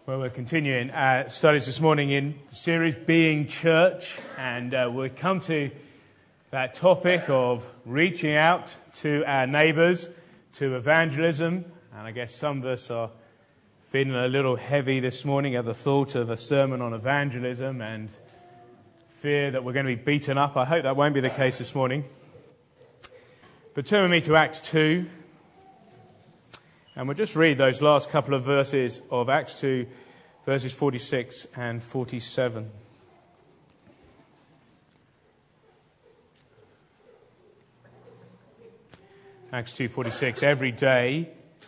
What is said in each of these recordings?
Well, we're continuing studies this morning in the series Being Church, and we'll come to that topic of reaching out to our neighbours, to evangelism. And I guess some of us are feeling a little heavy this morning at the thought of a sermon on evangelism and fear that we're going to be beaten up. I hope that won't be the case this morning. But turn with me to Acts 2. And we'll just read those last couple of verses of Acts 2, verses 46 and 47. Acts 2:46. Every day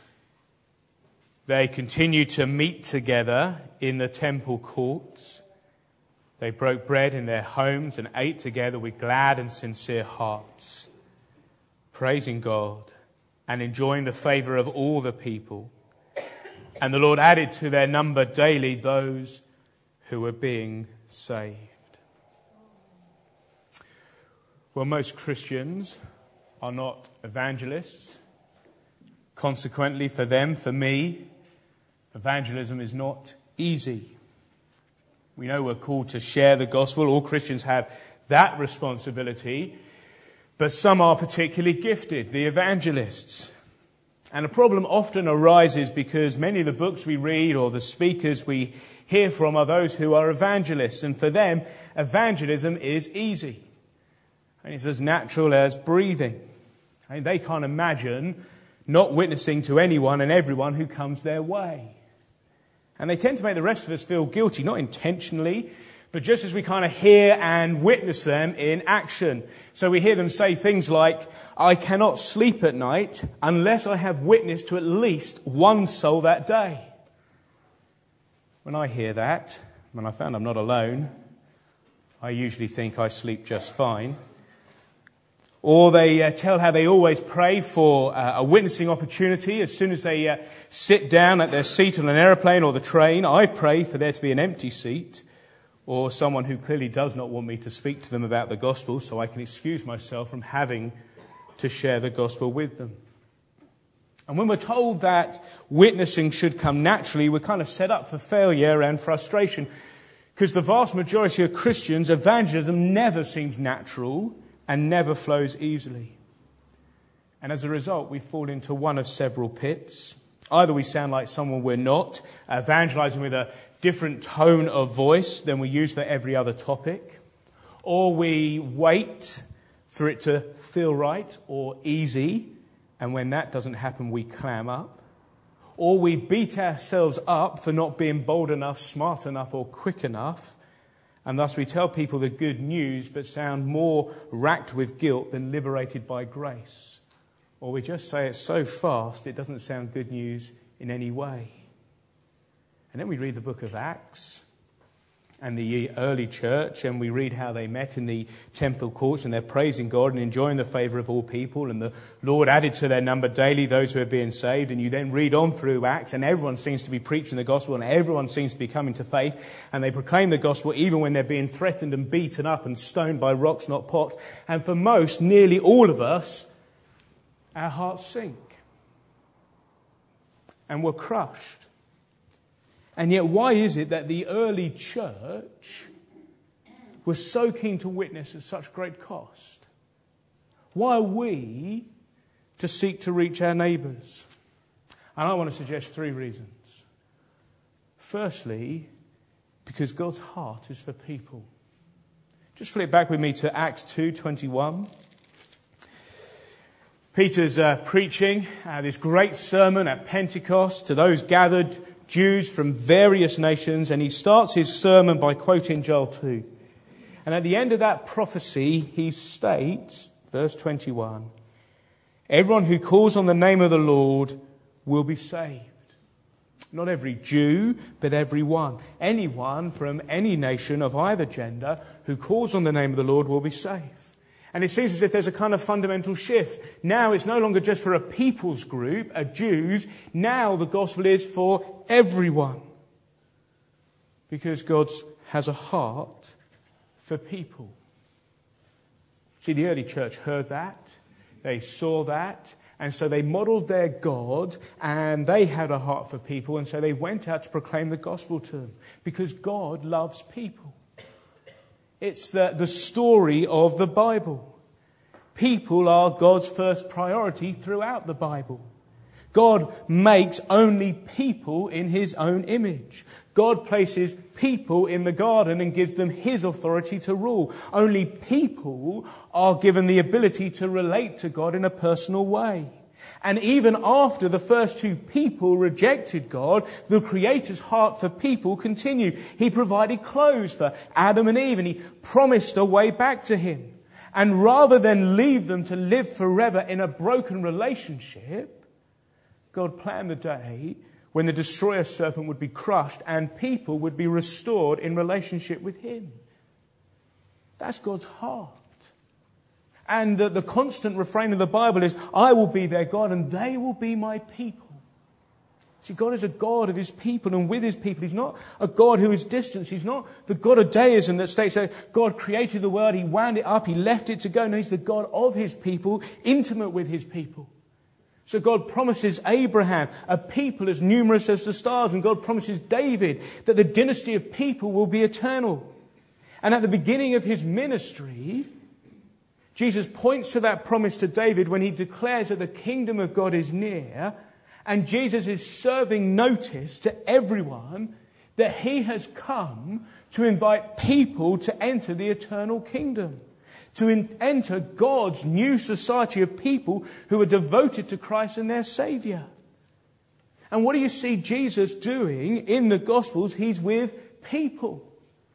they continued to meet together in the temple courts. They broke bread in their homes and ate together with glad and sincere hearts, praising God and enjoying the favour of all the people. And the Lord added to their number daily those who were being saved. Well, most Christians are not evangelists. Consequently, for them, for me, evangelism is not easy. We know we're called to share the gospel. All Christians have that responsibility. But some are particularly gifted, the evangelists. And a problem often arises because many of the books we read or the speakers we hear from are those who are evangelists. And for them, evangelism is easy. And it's as natural as breathing. I mean, they can't imagine not witnessing to anyone and everyone who comes their way. And they tend to make the rest of us feel guilty, not intentionally, but just as we kind of hear and witness them in action. So we hear them say things like, I cannot sleep at night unless I have witnessed to at least one soul that day. When I hear that, when I found I'm not alone, I usually think I sleep just fine. Or they tell how they always pray for a witnessing opportunity. As soon as they sit down at their seat on an aeroplane or the train, I pray for there to be an empty seat. Or someone who clearly does not want me to speak to them about the gospel, so I can excuse myself from having to share the gospel with them. And when we're told that witnessing should come naturally, we're kind of set up for failure and frustration. Because the vast majority of Christians, evangelism never seems natural and never flows easily. And as a result, we fall into one of several pits. Either we sound like someone we're not, evangelizing with a different tone of voice than we use for every other topic, or we wait for it to feel right or easy, and when that doesn't happen, we clam up, or we beat ourselves up for not being bold enough, smart enough, or quick enough, and thus we tell people the good news but sound more racked with guilt than liberated by grace. Or we just say it so fast it doesn't sound good news in any way. And then we read the book of Acts and the early church, and we read how they met in the temple courts and they're praising God and enjoying the favour of all people, and the Lord added to their number daily those who are being saved. And you then read on through Acts and everyone seems to be preaching the gospel and everyone seems to be coming to faith, and they proclaim the gospel even when they're being threatened and beaten up and stoned by rocks, not pots. And for most, nearly all of us, our hearts sink and we're crushed. And yet, why is it that the early church was so keen to witness at such great cost? Why are we to seek to reach our neighbours? And I want to suggest three reasons. Firstly, because God's heart is for people. Just flip back with me to Acts 2:21. Peter's preaching this great sermon at Pentecost to those gathered Jews from various nations, and he starts his sermon by quoting Joel 2. And at the end of that prophecy, he states, verse 21, everyone who calls on the name of the Lord will be saved. Not every Jew, but every one. Anyone from any nation of either gender who calls on the name of the Lord will be saved. And it seems as if there's a kind of fundamental shift. Now it's no longer just for a people's group, a Jews. Now the gospel is for everyone. Because God has a heart for people. See, the early church heard that. They saw that. And so they modelled their God, and they had a heart for people, and so they went out to proclaim the gospel to them, because God loves people. It's the story of the Bible. People are God's first priority throughout the Bible. God makes only people in his own image. God places people in the garden and gives them his authority to rule. Only people are given the ability to relate to God in a personal way. And even after the first two people rejected God, the Creator's heart for people continued. He provided clothes for Adam and Eve, and he promised a way back to him. And rather than leave them to live forever in a broken relationship, God planned the day when the destroyer serpent would be crushed and people would be restored in relationship with him. That's God's heart. And the constant refrain of the Bible is, I will be their God and they will be my people. See, God is a God of his people and with his people. He's not a God who is distant. He's not the God of deism that states that God created the world, he wound it up, he left it to go. No, he's the God of his people, intimate with his people. So God promises Abraham a people as numerous as the stars, and God promises David that the dynasty of people will be eternal. And at the beginning of his ministry, Jesus points to that promise to David when he declares that the kingdom of God is near, and Jesus is serving notice to everyone that he has come to invite people to enter the eternal kingdom, to enter God's new society of people who are devoted to Christ and their Saviour. And what do you see Jesus doing in the Gospels? He's with people.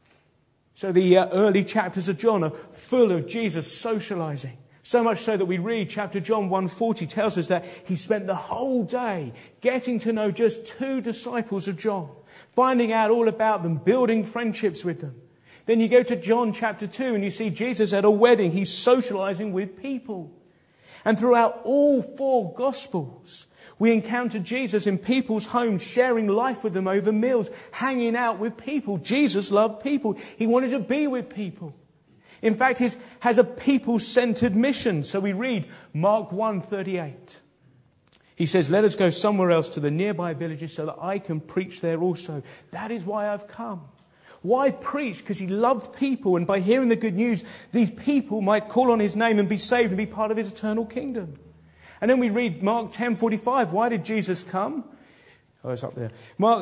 So the early chapters of John are full of Jesus socializing. So much so that we read chapter John 1:40 tells us that he spent the whole day getting to know just 2 disciples of John, finding out all about them, building friendships with them. Then you go to John chapter 2 and you see Jesus at a wedding. He's socializing with people. And throughout all 4 Gospels, we encounter Jesus in people's homes, sharing life with them over meals, hanging out with people. Jesus loved people. He wanted to be with people. In fact, he has a people-centered mission. So we read Mark 1:38. He says, let us go somewhere else to the nearby villages so that I can preach there also. That is why I've come. Why preach? Because he loved people, and by hearing the good news, these people might call on his name and be saved and be part of his eternal kingdom. And then we read Mark 10:45. Why did Jesus come? Oh, it's up there.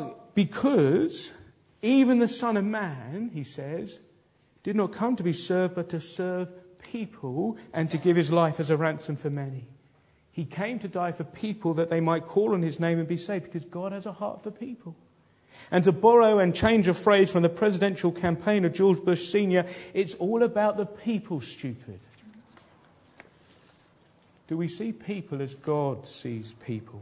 Because even the Son of Man, he says, did not come to be served, but to serve people and to give his life as a ransom for many. He came to die for people that they might call on his name and be saved, because God has a heart for people. And to borrow and change a phrase from the presidential campaign of George Bush Sr., it's all about the people, stupid. Do we see people as God sees people?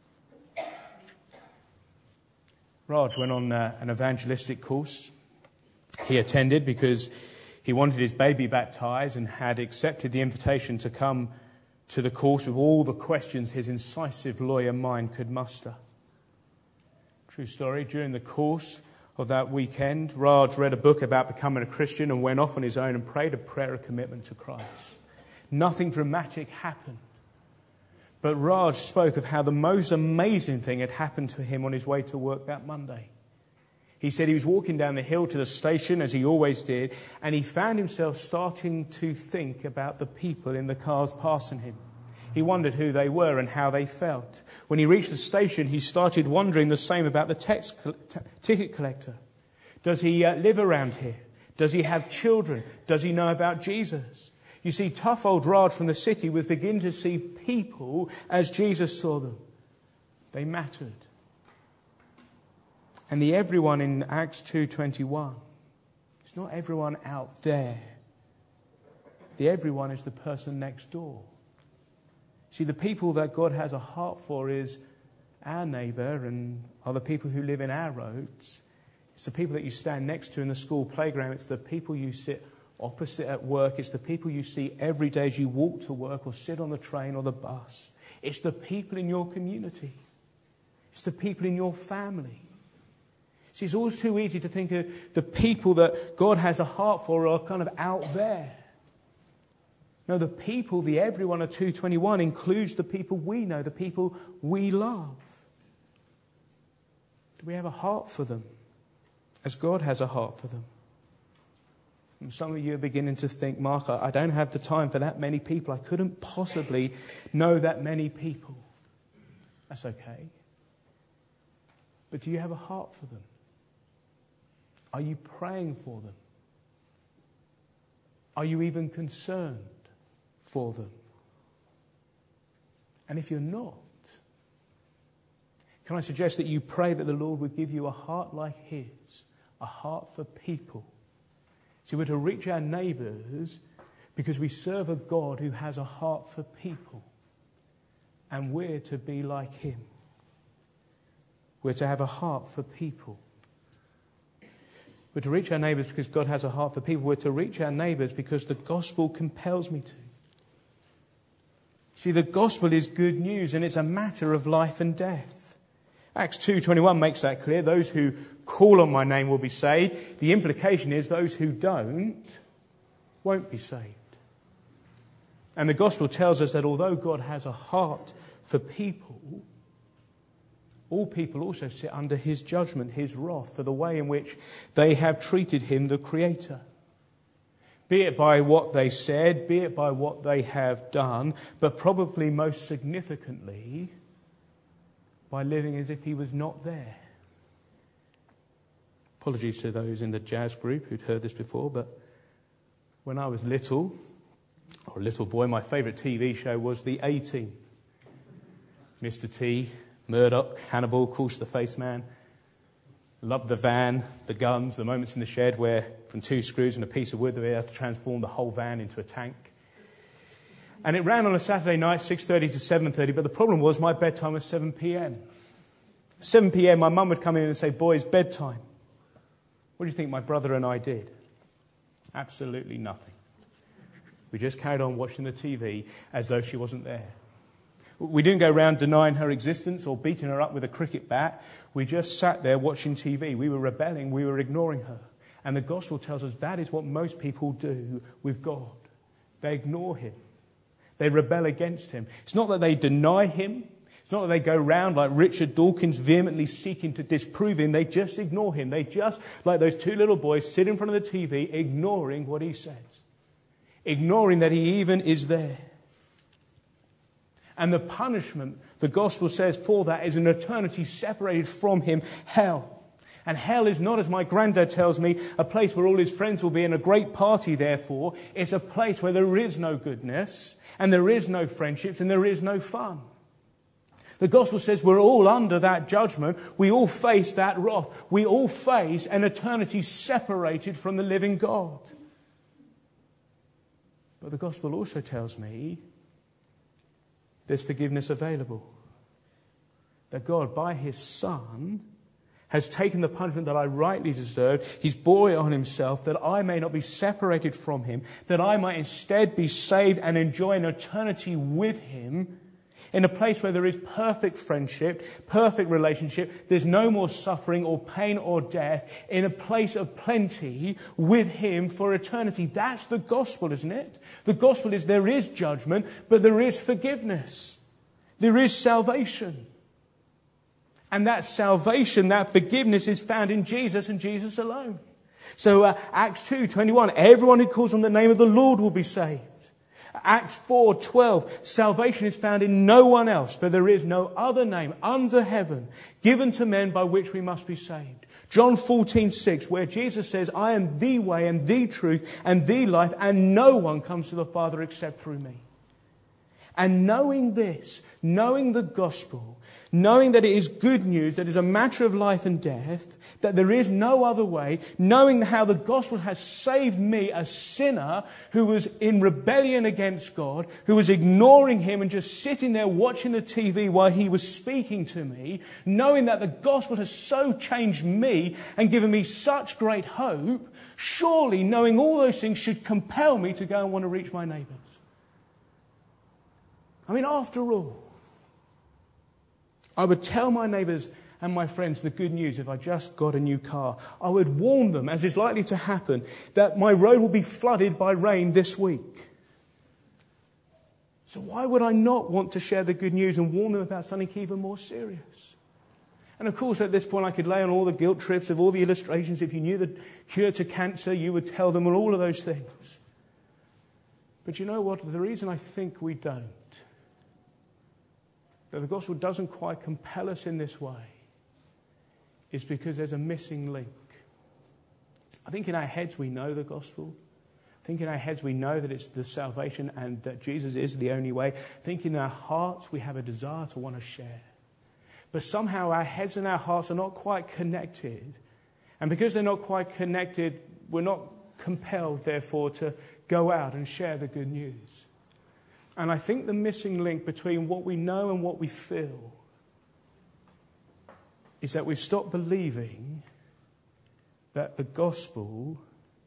Raj went on an evangelistic course. He attended because he wanted his baby baptized and had accepted the invitation to come to the course with all the questions his incisive lawyer mind could muster. True story. During the course of that weekend, Raj read a book about becoming a Christian and went off on his own and prayed a prayer of commitment to Christ. Nothing dramatic happened. But Raj spoke of how the most amazing thing had happened to him on his way to work that Monday. He said he was walking down the hill to the station, as he always did, and he found himself starting to think about the people in the cars passing him. He wondered who they were and how they felt. When he reached the station, he started wondering the same about the ticket collector. Does he live around here? Does he have children? Does he know about Jesus? You see, tough old Raj from the city was beginning to see people as Jesus saw them. They mattered. And the everyone in Acts 2:21, it's not everyone out there. The everyone is the person next door. See, the people that God has a heart for is our neighbour and are the people who live in our roads. It's the people that you stand next to in the school playground. It's the people you sit opposite at work. It's the people you see every day as you walk to work or sit on the train or the bus. It's the people in your community. It's the people in your family. See, it's always too easy to think of the people that God has a heart for are kind of out there. No, the people, the everyone of 2:21 includes the people we know, the people we love. Do we have a heart for them as God has a heart for them? And some of you are beginning to think, Mark, I don't have the time for that many people. I couldn't possibly know that many people. That's okay. But do you have a heart for them? Are you praying for them? Are you even concerned for them? And if you're not, can I suggest that you pray that the Lord would give you a heart like His, a heart for people. See, we're to reach our neighbours because we serve a God who has a heart for people. And we're to be like Him. We're to have a heart for people. We're to reach our neighbours because God has a heart for people. We're to reach our neighbours because the gospel compels me to. See, the gospel is good news and it's a matter of life and death. Acts 2:21 makes that clear. Those who call on my name will be saved. The implication is those who don't won't be saved. And the gospel tells us that although God has a heart for people, all people also sit under His judgment, His wrath, for the way in which they have treated Him, the Creator. Be it by what they said, be it by what they have done, but probably most significantly, by living as if He was not there. Apologies to those in the jazz group who'd heard this before, but when I was little, or a little boy, my favourite TV show was The A-Team. Mr. T, Murdoch, Hannibal, of course the Face Man. Loved the van, the guns, the moments in the shed where from 2 screws and a piece of wood they had to transform the whole van into a tank. And it ran on a Saturday night, 6:30 to 7:30, but the problem was my bedtime was 7 p.m. 7 p.m, my mum would come in and say, boys, bedtime. What do you think my brother and I did? Absolutely nothing. We just carried on watching the TV as though she wasn't there. We didn't go around denying her existence or beating her up with a cricket bat. We just sat there watching TV. We were rebelling. We were ignoring her. And the gospel tells us that is what most people do with God. They ignore Him. They rebel against Him. It's not that they deny Him. It's not that they go around like Richard Dawkins vehemently seeking to disprove Him. They just ignore Him. They just, like those 2 little boys, sit in front of the TV ignoring what He says. Ignoring that He even is there. And the punishment, the gospel says, for that is an eternity separated from Him, hell. And hell is not, as my granddad tells me, a place where all his friends will be in a great party, therefore. It's a place where there is no goodness, and there is no friendships, and there is no fun. The gospel says we're all under that judgment. We all face that wrath. We all face an eternity separated from the living God. But the gospel also tells me there's forgiveness available. That God, by His Son, has taken the punishment that I rightly deserved. He's bore it on Himself that I may not be separated from Him, that I might instead be saved and enjoy an eternity with Him in a place where there is perfect friendship, perfect relationship. There's no more suffering or pain or death, in a place of plenty with Him for eternity. That's the gospel, isn't it? The gospel is there is judgment, but there is forgiveness. There is salvation. And that salvation, that forgiveness is found in Jesus and Jesus alone. So Acts 2:21, everyone who calls on the name of the Lord will be saved. Acts 4:12, salvation is found in no one else, for there is no other name under heaven given to men by which we must be saved. John 14:6, where Jesus says, I am the way and the truth and the life, and no one comes to the Father except through me. And knowing this, knowing the gospel, knowing that it is good news, that it is a matter of life and death, that there is no other way, knowing how the gospel has saved me, a sinner who was in rebellion against God, who was ignoring Him and just sitting there watching the TV while He was speaking to me, knowing that the gospel has so changed me and given me such great hope, surely knowing all those things should compel me to go and want to reach my neighbours. I mean, after all, I would tell my neighbours and my friends the good news if I just got a new car. I would warn them, as is likely to happen, that my road will be flooded by rain this week. So why would I not want to share the good news and warn them about something even more serious? And of course, at this point, I could lay on all the guilt trips of all the illustrations. If you knew the cure to cancer, you would tell them all of those things. But you know what? The reason I think we don't, that the gospel doesn't quite compel us in this way, is because there's a missing link. I think in our heads we know the gospel. I think in our heads we know that it's the salvation and that Jesus is the only way. I think in our hearts we have a desire to want to share. But somehow our heads and our hearts are not quite connected. And because they're not quite connected, we're not compelled, therefore, to go out and share the good news. And I think the missing link between what we know and what we feel is that we've stopped believing that the gospel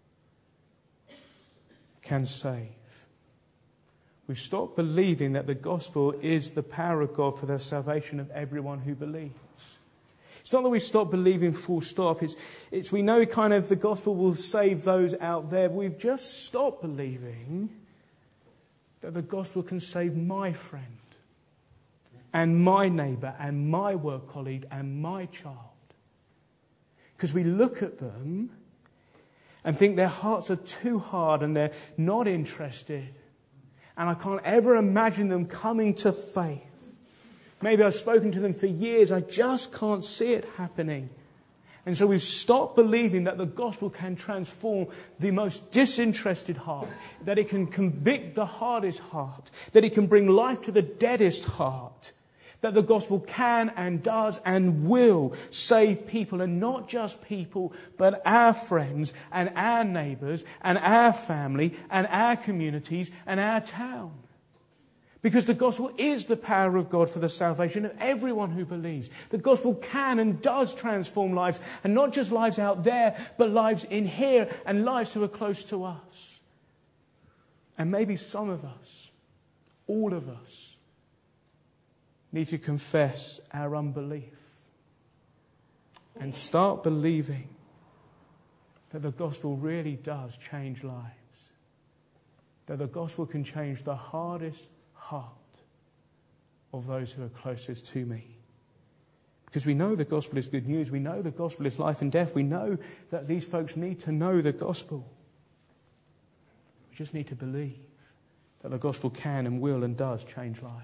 can save. We've stopped believing that the gospel is the power of God for the salvation of everyone who believes. It's not that we stop believing full stop. It's we know kind of the gospel will save those out there. We've just stopped believing that the gospel can save my friend and my neighbour and my work colleague and my child. Because we look at them and think their hearts are too hard and they're not interested. And I can't ever imagine them coming to faith. Maybe I've spoken to them for years. I just can't see it happening. And so we've stopped believing that the gospel can transform the most disinterested heart, that it can convict the hardest heart, that it can bring life to the deadest heart, that the gospel can and does and will save people, and not just people, but our friends and our neighbours and our family and our communities and our town. Because the gospel is the power of God for the salvation of everyone who believes. The gospel can and does transform lives, and not just lives out there, but lives in here and lives who are close to us. And maybe some of us, all of us, need to confess our unbelief and start believing that the gospel really does change lives. That the gospel can change the hardest heart of those who are closest to me. Because we know the gospel is good news. We know the gospel is life and death. We know that these folks need to know the gospel. We just need to believe that the gospel can and will and does change lives.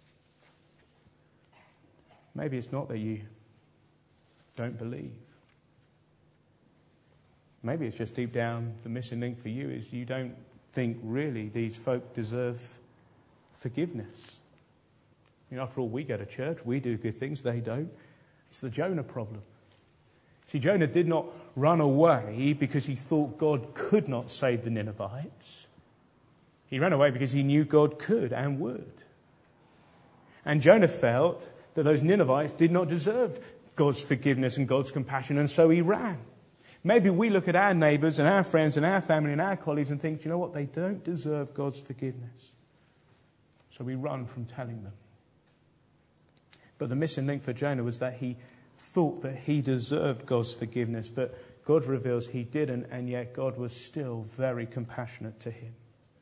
Maybe it's not that you don't believe. Maybe it's just deep down the missing link for you is you don't think really these folk deserve forgiveness. I mean, after all, we go to church, we do good things, they don't. It's the Jonah problem. See, Jonah did not run away because he thought God could not save the Ninevites. He ran away because he knew God could and would. And Jonah felt that those Ninevites did not deserve God's forgiveness and God's compassion, and so he ran. Maybe we look at our neighbours and our friends and our family and our colleagues and think, you know what, they don't deserve God's forgiveness. So we run from telling them. But the missing link for Jonah was that he thought that he deserved God's forgiveness, but God reveals he didn't, and yet God was still very compassionate to him.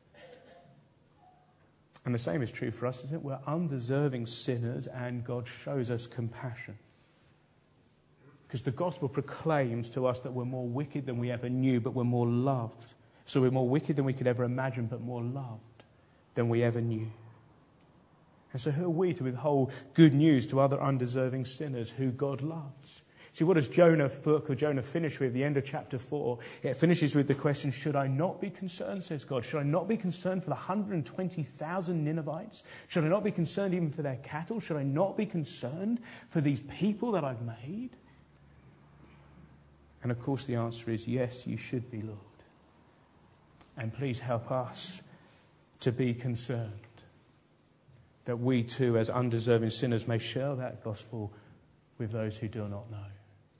And the same is true for us, isn't it? We're undeserving sinners, and God shows us compassion. Because the gospel proclaims to us that we're more wicked than we ever knew, but we're more loved. So we're more wicked than we could ever imagine, but more loved than we ever knew. And so who are we to withhold good news to other undeserving sinners who God loves? See, what does book of Jonah finish with? The end of chapter 4. It finishes with the question, should I not be concerned, says God? Should I not be concerned for the 120,000 Ninevites? Should I not be concerned even for their cattle? Should I not be concerned for these people that I've made? And of course the answer is yes, you should be, Lord. And please help us to be concerned that we too, as undeserving sinners, may share that gospel with those who do not know.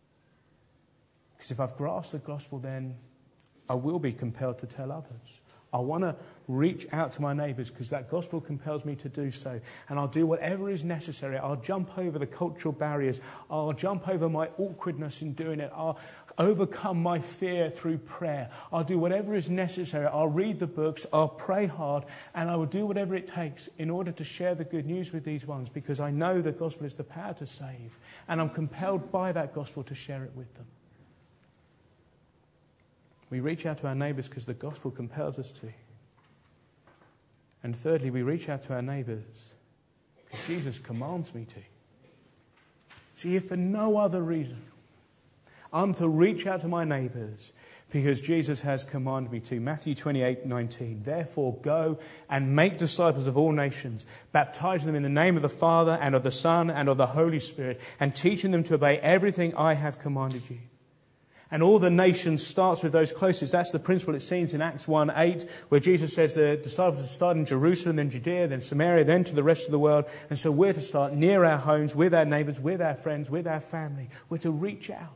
Because if I've grasped the gospel, then I will be compelled to tell others. I want to reach out to my neighbours because that gospel compels me to do so. And I'll do whatever is necessary. I'll jump over the cultural barriers. I'll jump over my awkwardness in doing it. I'll overcome my fear through prayer. I'll do whatever is necessary. I'll read the books. I'll pray hard. And I will do whatever it takes in order to share the good news with these ones because I know the gospel is the power to save. And I'm compelled by that gospel to share it with them. We reach out to our neighbours because the gospel compels us to. And thirdly, we reach out to our neighbours because Jesus commands me to. See, if for no other reason, I'm to reach out to my neighbours because Jesus has commanded me to. Matthew 28:19. Therefore go and make disciples of all nations, baptizing them in the name of the Father and of the Son and of the Holy Spirit, and teaching them to obey everything I have commanded you. And all the nations starts with those closest. That's the principle it seems in Acts 1:8, where Jesus says the disciples are starting in Jerusalem, then Judea, then Samaria, then to the rest of the world. And so we're to start near our homes, with our neighbours, with our friends, with our family. We're to reach out.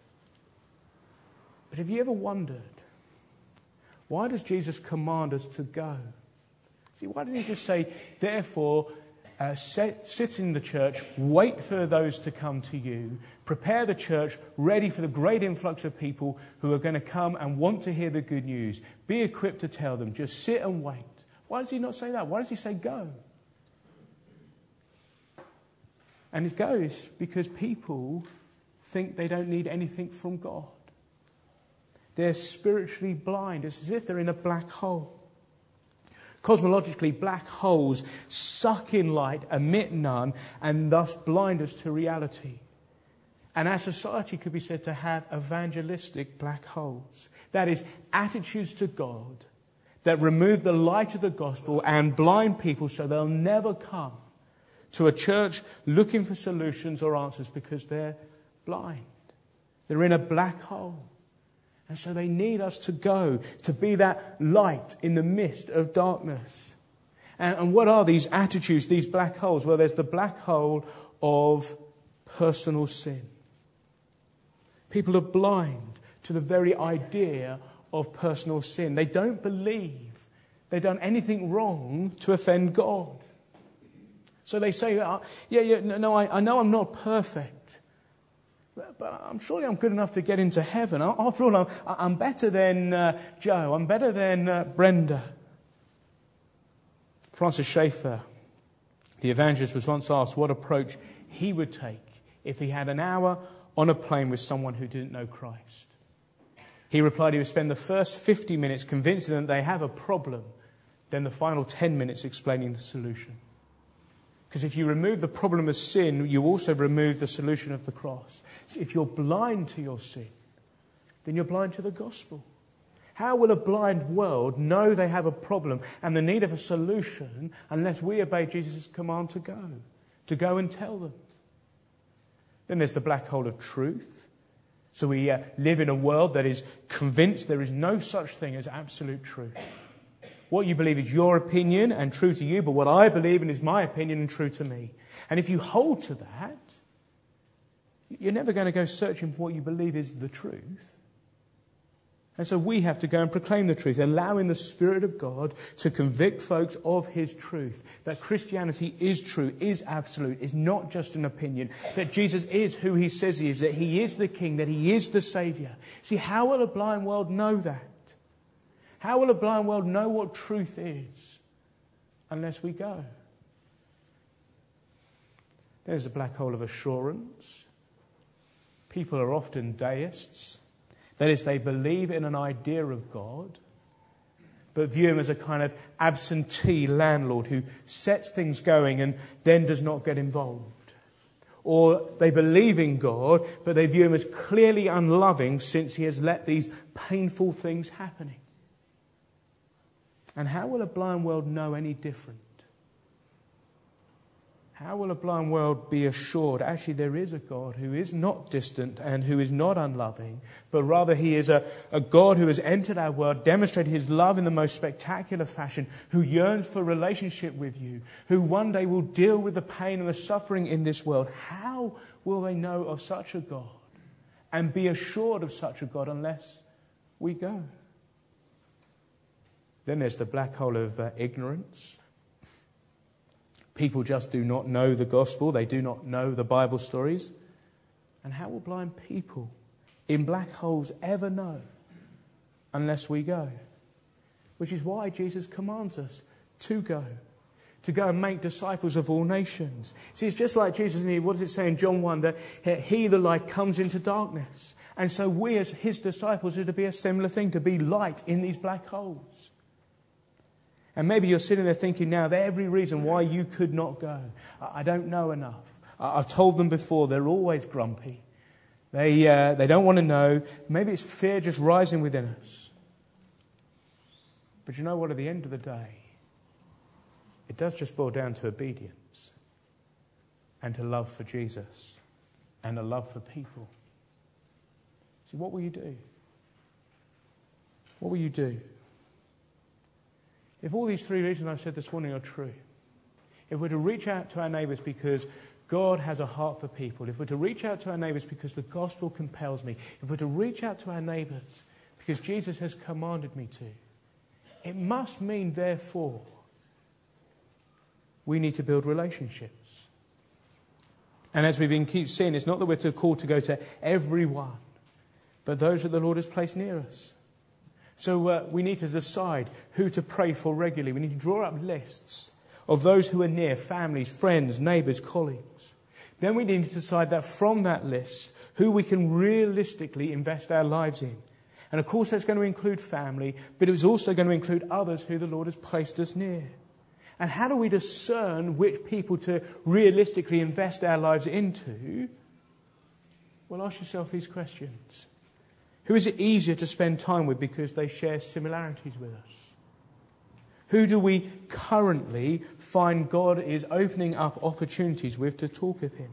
But have you ever wondered, why does Jesus command us to go? See, why didn't he just say, therefore, sit in the church, wait for those to come to you, prepare the church ready for the great influx of people who are going to come and want to hear the good news. Be equipped to tell them. Just sit and wait. Why does he not say that? Why does he say go? And it goes because people think they don't need anything from God. They're spiritually blind. It's as if they're in a black hole. Cosmologically, black holes suck in light, emit none, and thus blind us to reality. And our society could be said to have evangelistic black holes. That is, attitudes to God that remove the light of the gospel and blind people so they'll never come to a church looking for solutions or answers because they're blind. They're in a black hole. And so they need us to go, to be that light in the midst of darkness. And what are these attitudes, these black holes? Well, there's the black hole of personal sin. People are blind to the very idea of personal sin. They don't believe they've done anything wrong to offend God. So they say, I know I'm not perfect. But I'm surely I'm good enough to get into heaven. After all, I'm better than Joe. I'm better than Brenda. Francis Schaeffer, the evangelist, was once asked what approach he would take if he had an hour on a plane with someone who didn't know Christ. He replied he would spend the first 50 minutes convincing them they have a problem, then the final 10 minutes explaining the solution. Because if you remove the problem of sin, you also remove the solution of the cross. So if you're blind to your sin, then you're blind to the gospel. How will a blind world know they have a problem and the need of a solution unless we obey Jesus' command to go and tell them? Then there's the black hole of truth. So we live in a world that is convinced there is no such thing as absolute truth. What you believe is your opinion and true to you, but what I believe in is my opinion and true to me. And if you hold to that, you're never going to go searching for what you believe is the truth. And so we have to go and proclaim the truth, allowing the Spirit of God to convict folks of His truth. That Christianity is true, is absolute, is not just an opinion. That Jesus is who He says He is, that He is the King, that He is the Saviour. See, how will a blind world know that? How will a blind world know what truth is unless we go? There's a black hole of assurance. People are often deists. That is, they believe in an idea of God, but view Him as a kind of absentee landlord who sets things going and then does not get involved. Or they believe in God, but they view Him as clearly unloving since He has let these painful things happening. And how will a blind world know any different? How will a blind world be assured, actually there is a God who is not distant and who is not unloving, but rather He is a God who has entered our world, demonstrated His love in the most spectacular fashion, who yearns for relationship with you, who one day will deal with the pain and the suffering in this world? How will they know of such a God and be assured of such a God unless we go? Then there's the black hole of ignorance. People just do not know the gospel. They do not know the Bible stories. And how will blind people in black holes ever know unless we go? Which is why Jesus commands us to go and make disciples of all nations. See, it's just like Jesus, what does it say in John 1? That he, the light, comes into darkness. And so we as his disciples are to be a similar thing, to be light in these black holes. And maybe you're sitting there thinking now of every reason why you could not go. I don't know enough. I've told them before, they're always grumpy. They don't want to know. Maybe it's fear just rising within us. But you know what? At the end of the day, it does just boil down to obedience and to love for Jesus and a love for people. See, what will you do? What will you do? If all these three reasons I've said this morning are true, if we're to reach out to our neighbours because God has a heart for people, if we're to reach out to our neighbours because the gospel compels me, if we're to reach out to our neighbours because Jesus has commanded me to, it must mean, therefore, we need to build relationships. And as we've been keep seeing, it's not that we're called to go to everyone, but those that the Lord has placed near us. So we need to decide who to pray for regularly. We need to draw up lists of those who are near, families, friends, neighbours, colleagues. Then we need to decide that from that list, who we can realistically invest our lives in. And of course that's going to include family, but it was also going to include others who the Lord has placed us near. And how do we discern which people to realistically invest our lives into? Well, ask yourself these questions. Who is it easier to spend time with because they share similarities with us? Who do we currently find God is opening up opportunities with to talk of him?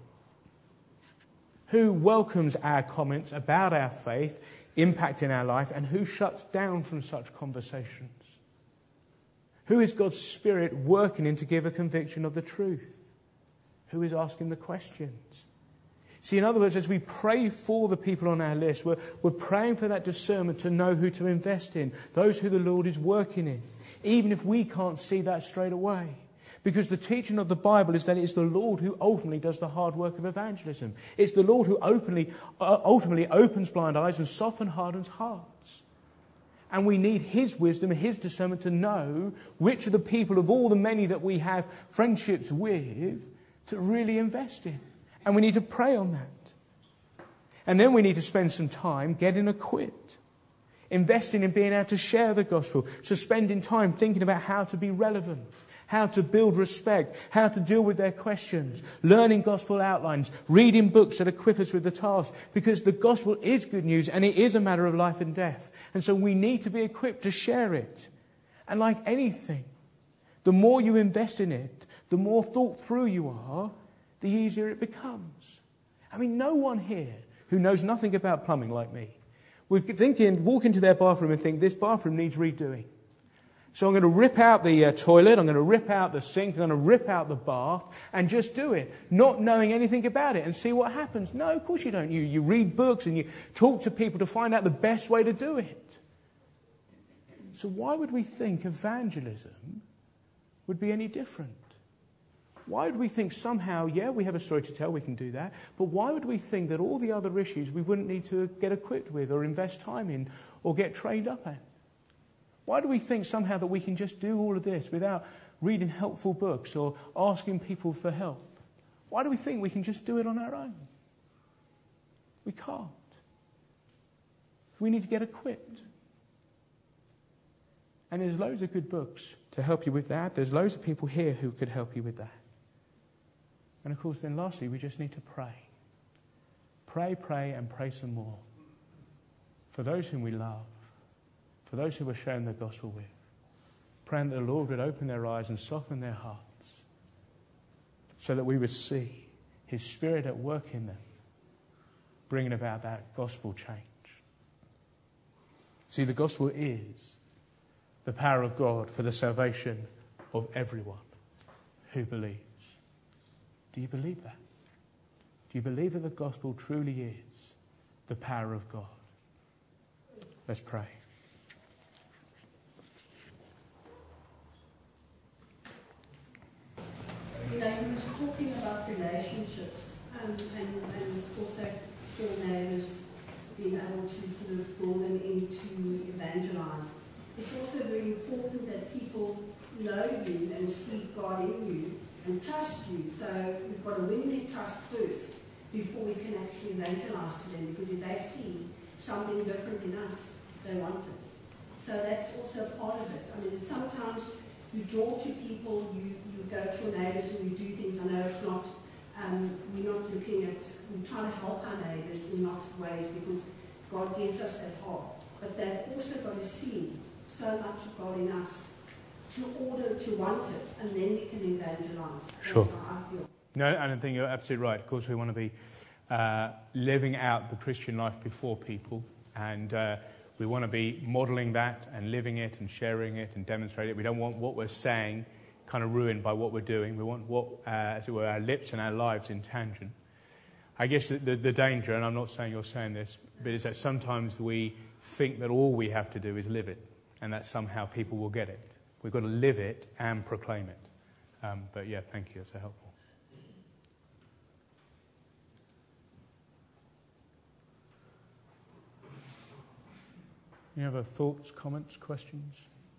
Who welcomes our comments about our faith impacting our life, and who shuts down from such conversations? Who is God's Spirit working in to give a conviction of the truth? Who is asking the questions? See, in other words, as we pray for the people on our list, we're praying for that discernment to know who to invest in, those who the Lord is working in, even if we can't see that straight away. Because the teaching of the Bible is that it's the Lord who ultimately does the hard work of evangelism. It's the Lord who ultimately opens blind eyes and hardens hearts. And we need his wisdom and his discernment to know which of the people of all the many that we have friendships with to really invest in. And we need to pray on that. And then we need to spend some time getting equipped, investing in being able to share the gospel, so spending time thinking about how to be relevant, how to build respect, how to deal with their questions, learning gospel outlines, reading books that equip us with the task, because the gospel is good news and it is a matter of life and death. And so we need to be equipped to share it. And like anything, the more you invest in it, the more thought through you are, the easier it becomes. I mean, no one here who knows nothing about plumbing like me would walk into their bathroom and think, this bathroom needs redoing. So I'm going to rip out the toilet, I'm going to rip out the sink, I'm going to rip out the bath and just do it, not knowing anything about it and see what happens. No, of course you don't. You read books and you talk to people to find out the best way to do it. So why would we think evangelism would be any different? Why would we think somehow, we have a story to tell, we can do that, but why would we think that all the other issues we wouldn't need to get equipped with or invest time in or get trained up in? Why do we think somehow that we can just do all of this without reading helpful books or asking people for help? Why do we think we can just do it on our own? We can't. We need to get equipped. And there's loads of good books to help you with that. There's loads of people here who could help you with that. And of course, then lastly, we just need to pray. Pray, and pray some more. For those whom we love. For those who we're sharing the gospel with. Praying that the Lord would open their eyes and soften their hearts. So that we would see his Spirit at work in them. Bringing about that gospel change. See, the gospel is the power of God for the salvation of everyone who believes. Do you believe that? Do you believe that the gospel truly is the power of God? Let's pray. You know, he was talking about relationships and also for neighbours being able to sort of draw them in to evangelize. It's also very important that people know you and see God in you and trust you. So we've got to win their trust first before we can actually evangelize to them, because if they see something different in us, they want it. So that's also part of it. I mean, sometimes you draw to people, you go to your neighbours and you do things. I know it's not, we're not looking at, we're trying to help our neighbours in lots of ways because God gives us that heart. But they've also got to see so much of God in us to order to want it, and then we can evangelize. Sure. That's how I feel. No, and I think you're absolutely right. Of course, we want to be living out the Christian life before people, and we want to be modelling that and living it and sharing it and demonstrating it. We don't want what we're saying kind of ruined by what we're doing. We want what, as it were, our lips and our lives in tangent. I guess the danger, and I'm not saying you're saying this, but is that sometimes we think that all we have to do is live it, and that somehow people will get it. We've got to live it and proclaim it. But yeah, thank you. That's so helpful. Any other thoughts, comments, questions?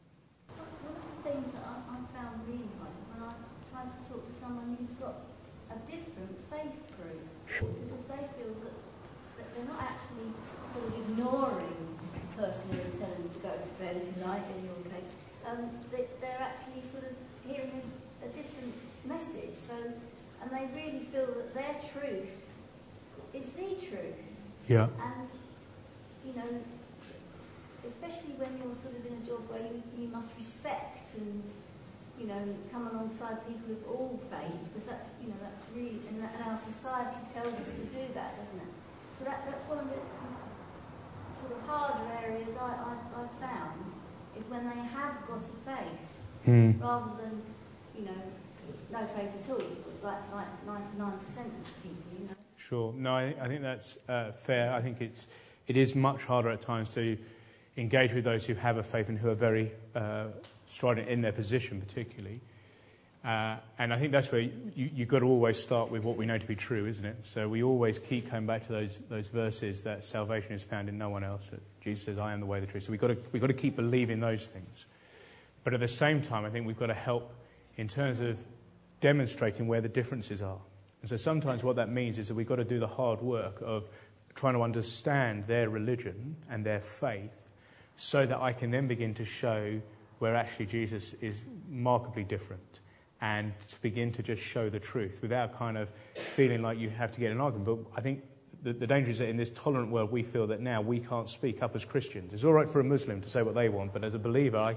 One of the things that I found really hard is when I tried to talk to someone who's got a different faith group, because they feel that they're not actually sort of ignoring the person who's telling them to go to bed, if you like, in your case. They're actually sort of hearing a different message. So, and they really feel that their truth is the truth. Yeah. And, you know, especially when you're sort of in a job where you must respect and, you know, come alongside people of all faith, because that's, you know, that's really, and our society tells us to do that, doesn't it? So that's one of the sort of harder areas I've found, is when they have got a faith, rather than, you know, no faith at all, sort of like 99% of people, you know. Sure. No, I think that's fair. I think it is much harder at times to engage with those who have a faith and who are very strident in their position, particularly. And I think that's where you've got to always start with what we know to be true, isn't it? So we always keep coming back to those verses that salvation is found in no one else. That Jesus says, "I am the way, the truth." So we've got to keep believing those things. But at the same time, I think we've got to help in terms of demonstrating where the differences are. And so sometimes what that means is that we've got to do the hard work of trying to understand their religion and their faith, so that I can then begin to show where actually Jesus is markedly different, and to begin to just show the truth without kind of feeling like you have to get an argument. But I think the danger is that in this tolerant world we feel that now we can't speak up as Christians. It's all right for a Muslim to say what they want, but as a believer,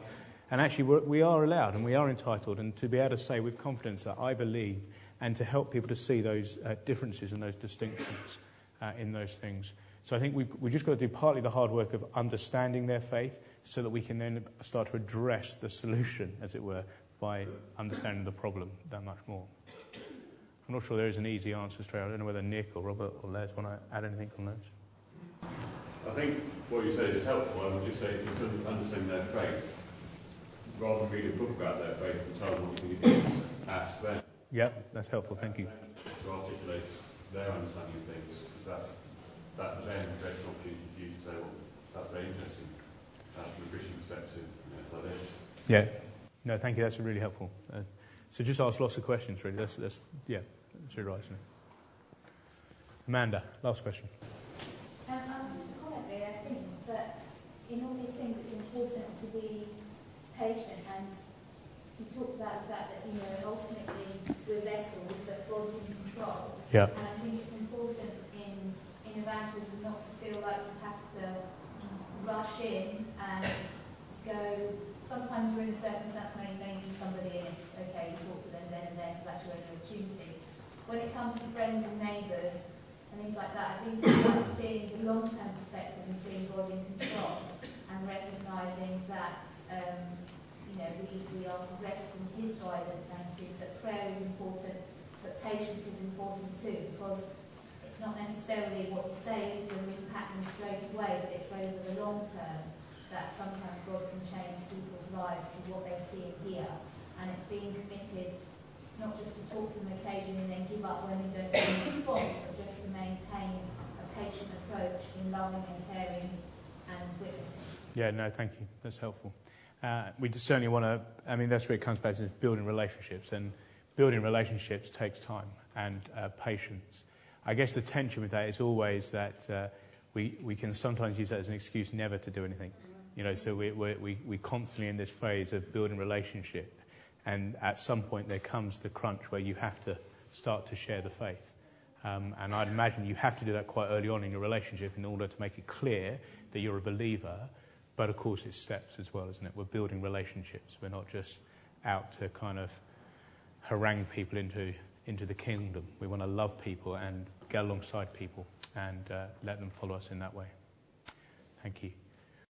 we are allowed and we are entitled, and to be able to say with confidence that I believe, and to help people to see those differences and those distinctions in those things. So I think we just got to do partly the hard work of understanding their faith, so that we can then start to address the solution, as it were, by understanding the problem that much more. I'm not sure there is an easy answer straight. I don't know whether Nick or Robert or Les want to add anything on those. I think what you say is helpful. I would just say, in terms of understanding their faith, rather than read a book about their faith and tell them what you think it is, ask them. Yeah, that's helpful. Thank you. To articulate their understanding of things, because that then creates an opportunity for you to say, well, that's very interesting from a Christian perspective. It's like this. Yeah. No, thank you. That's really helpful. So just ask lots of questions, really. That's really right, isn't it? Amanda, last question. I was just a comment, really. I think that in all these things, it's important to be patient, and you talked about the fact that, you know, ultimately we're vessels, but God's in control. Yeah. And I think it's important in evangelism not to feel like you have to rush in and go. Sometimes you're in a circumstance where you may need somebody and it's okay, you talk to them then and then, because that's your only opportunity. When it comes to friends and neighbours and things like that, I think it's like seeing the long-term perspective and seeing God in control, and recognising that you know, we are to rest in His guidance, and that prayer is important, but patience is important too, because it's not necessarily what you say is going to impact them straight away, but it's over the long term that sometimes God can change people's lives to what they see and hear. And it's being committed not just to talk to them occasionally and then give up when you don't get a response, but just to maintain a patient approach in loving and caring and witnessing. Yeah, no, thank you. That's helpful. We just certainly want to, I mean, that's where it comes back to building relationships, and building relationships takes time and patience. I guess the tension with that is always that we can sometimes use that as an excuse never to do anything. You know, so we constantly in this phase of building relationship, and at some point there comes the crunch where you have to start to share the faith. And I'd imagine you have to do that quite early on in your relationship in order to make it clear that you're a believer. But of course it's steps as well, isn't it? We're building relationships. We're not just out to kind of harangue people into the kingdom. We want to love people and get alongside people and let them follow us in that way. Thank you.